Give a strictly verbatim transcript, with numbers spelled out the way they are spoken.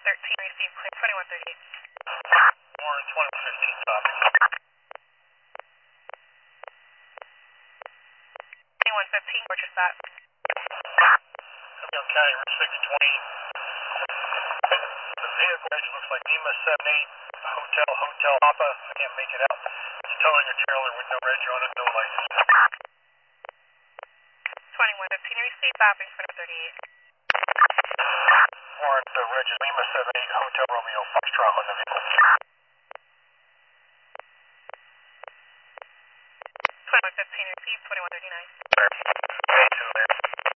thirteen, receive clear twenty-one thirty-eight. Warren twenty-one fifteen, copy. twenty-one fifteen, where's your spot? Young County, Route six twenty. The vehicle actually looks like Lima seven eight, Hotel, Hotel Papa. I can't make it out. It's towing a trailer with no reg on it, no license. twenty-one fifteen, receive stopping twenty-one thirty-eight. Warrant, the reg is Lima seven eight, Hotel Romeo, Foxtrot on the vehicle. twenty-one fifteen, receive twenty-one thirty-nine.